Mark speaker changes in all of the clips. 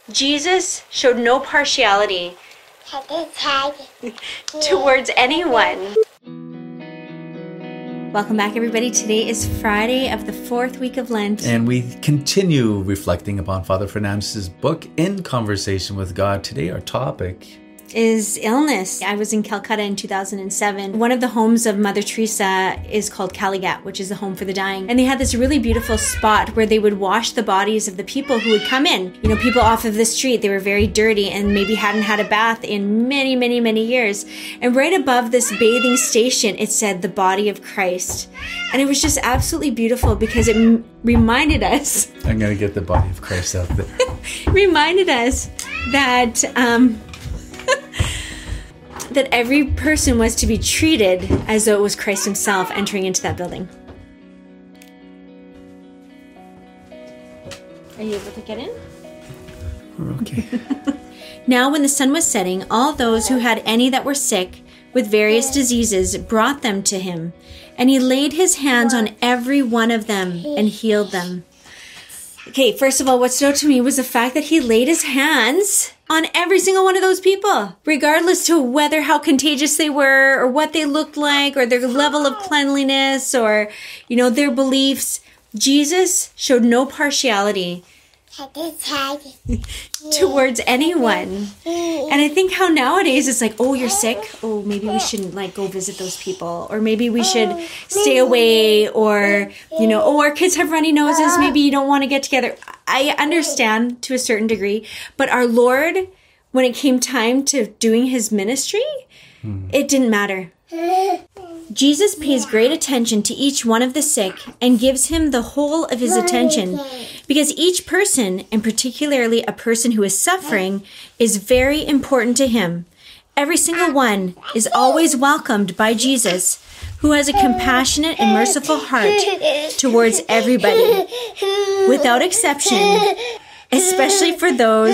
Speaker 1: Jesus showed no partiality towards anyone. Welcome back, everybody. Today is Friday of the 4th week of Lent.
Speaker 2: And we continue reflecting upon Father Fernandez's book, In Conversation with God. Today our topic
Speaker 1: is illness. I was in Calcutta in 2007. One of the homes of Mother Teresa is called Kalighat, which is the home for the dying. And they had this really beautiful spot where they would wash the bodies of the people who would come in. You know, people off of the street, they were very dirty and maybe hadn't had a bath in many, many, many years. And right above this bathing station, it said the body of Christ. And it was just absolutely beautiful because it reminded us.
Speaker 2: I'm going to get the body of Christ out there.
Speaker 1: Reminded us that that every person was to be treated as though it was Christ himself entering into that building. Are you able to get in?
Speaker 2: We're okay.
Speaker 1: Now when the sun was setting, all those who had any that were sick with various diseases brought them to him, and he laid his hands on every one of them and healed them. Okay, first of all, what stood out to me was the fact that he laid his hands on every single one of those people, regardless to whether how contagious they were or what they looked like or their level of cleanliness or, you know, their beliefs. Jesus showed no partiality towards anyone. And I think how nowadays it's like, oh, you're sick. Oh, maybe we shouldn't go visit those people, or maybe we should stay away, or, you know, oh, our kids have runny noses. Maybe you don't want to get together. I understand to a certain degree, but our Lord, when it came time to doing his ministry, it didn't matter. Jesus pays great attention to each one of the sick and gives him the whole of his attention, because each person, and particularly a person who is suffering, is very important to him. Every single one is always welcomed by Jesus, who has a compassionate and merciful heart towards everybody, without exception, especially for those...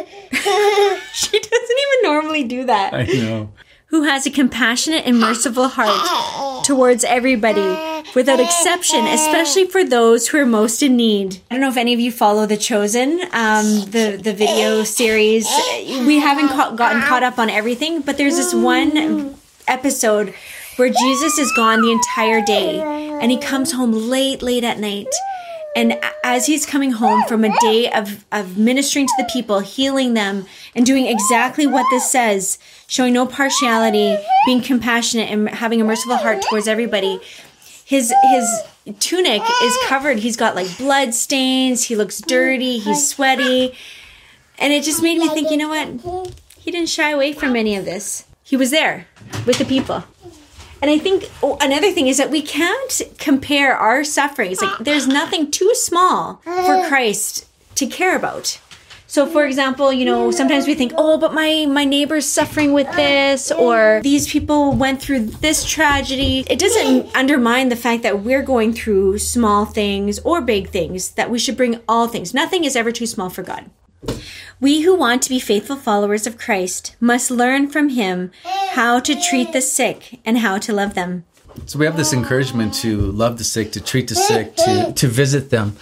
Speaker 1: She doesn't even normally do that.
Speaker 2: I know.
Speaker 1: Who has a compassionate and merciful heart towards everybody, without exception, especially for those who are most in need. I don't know if any of you follow The Chosen, the video series. We haven't gotten caught up on everything, but there's this one episode where Jesus is gone the entire day, and he comes home late at night. And as he's coming home from a day of ministering to the people, healing them, and doing exactly what this says, showing no partiality, being compassionate, and having a merciful heart towards everybody, his tunic is covered. He's got blood stains. He looks dirty. He's sweaty. And it just made me think, you know what? He didn't shy away from any of this. He was there with the people. And I think another thing is that we can't compare our sufferings. There's nothing too small for Christ to care about. So, for example, you know, sometimes we think, oh, but my neighbor's suffering with this, or these people went through this tragedy. It doesn't undermine the fact that we're going through small things or big things, that we should bring all things. Nothing is ever too small for God. We who want to be faithful followers of Christ must learn from him how to treat the sick and how to love them.
Speaker 2: So we have this encouragement to love the sick, to treat the sick, to visit them.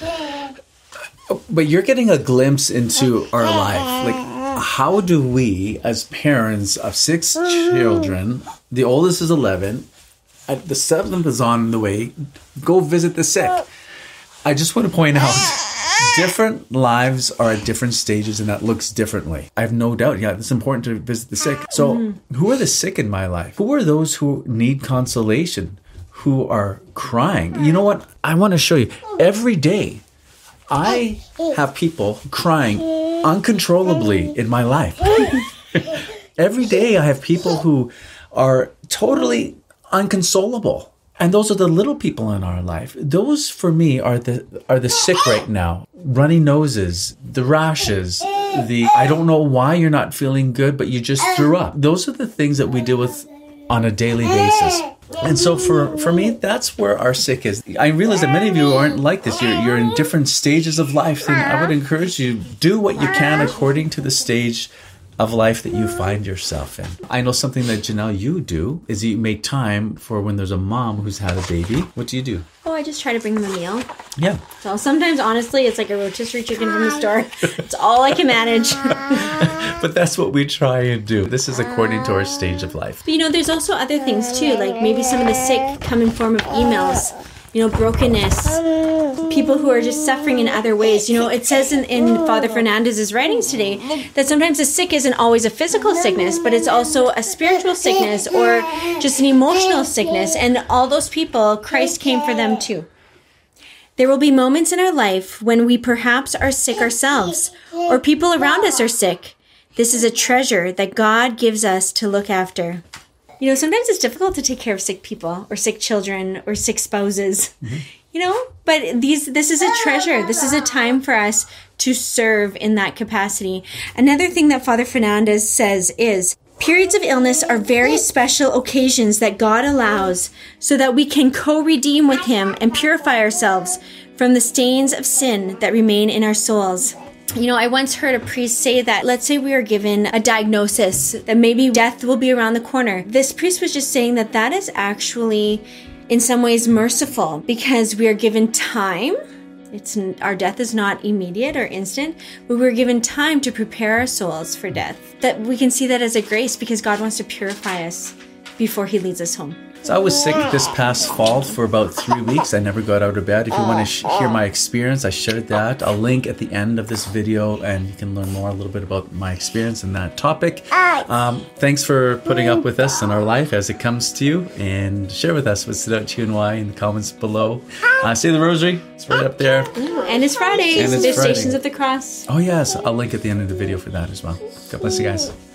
Speaker 2: But you're getting a glimpse into our life. How do we, as parents of 6 children, the oldest is 11, the 7th is on the way, go visit the sick? I just want to point out, different lives are at different stages, and that looks differently. I have no doubt. Yeah, it's important to visit the sick. So who are the sick in my life? Who are those who need consolation, who are crying? You know what? I want to show you. Every day, I have people crying uncontrollably in my life. Every day, I have people who are totally unconsolable. And those are the little people in our life. Those, for me, are the sick right now. Runny noses, the rashes, the I don't know why you're not feeling good, but you just threw up. Those are the things that we deal with on a daily basis. And so for me, that's where our sick is. I realize that many of you aren't like this. You're in different stages of life. And I would encourage you, do what you can according to the stage of life that you find yourself in. I know something that Janelle, you do is you make time for when there's a mom who's had a baby. What do you do?
Speaker 1: Oh, I just try to bring them a meal.
Speaker 2: Yeah.
Speaker 1: So sometimes, honestly, it's like a rotisserie chicken from the store. It's all I can manage.
Speaker 2: But that's what we try and do. This is according to our stage of life.
Speaker 1: But, there's also other things too, like maybe some of the sick come in form of emails, brokenness, people who are just suffering in other ways. It says in Father Fernandez's writings today that sometimes the sick isn't always a physical sickness, but it's also a spiritual sickness or just an emotional sickness. And all those people, Christ came for them too. There will be moments in our life when we perhaps are sick ourselves, or people around us are sick. This is a treasure that God gives us to look after. Sometimes it's difficult to take care of sick people or sick children or sick spouses, but this is a treasure. This is a time for us to serve in that capacity. Another thing that Father Fernandez says is, periods of illness are very special occasions that God allows so that we can co-redeem with Him and purify ourselves from the stains of sin that remain in our souls. I once heard a priest say that, let's say we are given a diagnosis that maybe death will be around the corner. This priest was just saying that is actually in some ways merciful because we are given time. Our death is not immediate or instant, but we're given time to prepare our souls for death. That we can see that as a grace because God wants to purify us before He leads us home.
Speaker 2: So I was sick this past fall for about 3 weeks. I never got out of bed. If you want to hear my experience, I shared that. I'll link at the end of this video, and you can learn more a little bit about my experience in that topic. Thanks for putting up with us in our life as it comes to you, and share with us what stood out to you and why in the comments below. Say the rosary. It's right up there.
Speaker 1: Ooh, and it's Fridays. There's Stations of the Cross.
Speaker 2: Oh, yes. I'll link at the end of the video for that as well. God bless you guys.